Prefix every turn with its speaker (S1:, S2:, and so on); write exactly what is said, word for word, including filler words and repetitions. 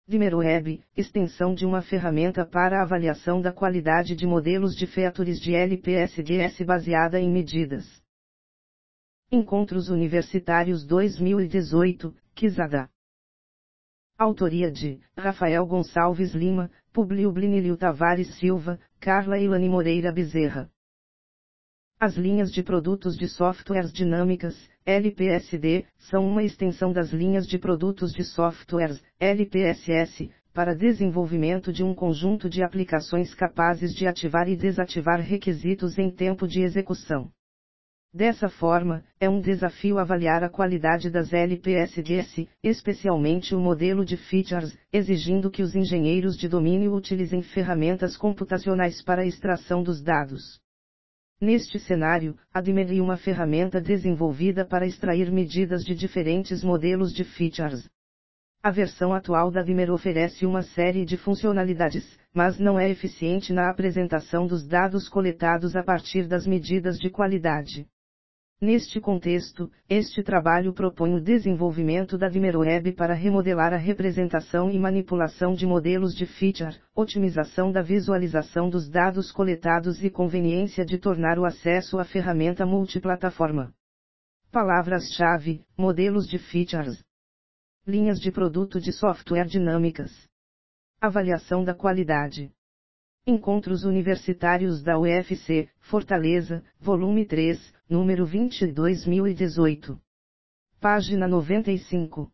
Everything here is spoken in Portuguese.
S1: DimeroWeb, extensão de uma ferramenta para avaliação da qualidade de modelos de features de L P S D S baseada em medidas. Encontros Universitários dois mil e dezoito, Quizada. Autoria de Rafael Gonçalves Lima, Publio Blinilio Tavares Silva, Carla Ilane Moreira Bezerra. As linhas de produtos de softwares dinâmicas, L P S D, são uma extensão das linhas de produtos de softwares, L P S S, para desenvolvimento de um conjunto de aplicações capazes de ativar e desativar requisitos em tempo de execução. Dessa forma, é um desafio avaliar a qualidade das L P S Ds, especialmente o modelo de features, exigindo que os engenheiros de domínio utilizem ferramentas computacionais para a extração dos dados. Neste cenário, a Dimero é uma ferramenta desenvolvida para extrair medidas de diferentes modelos de features. A versão atual da Dimero oferece uma série de funcionalidades, mas não é eficiente na apresentação dos dados coletados a partir das medidas de qualidade. Neste contexto, este trabalho propõe o desenvolvimento da DimeroWeb para remodelar a representação e manipulação de modelos de feature, otimização da visualização dos dados coletados e conveniência de tornar o acesso à ferramenta multiplataforma. Palavras-chave: modelos de features, linhas de produto de software dinâmicas, avaliação da qualidade. Encontros Universitários da U F C, Fortaleza, volume três, número vinte, dois mil e dezoito. Página noventa e cinco.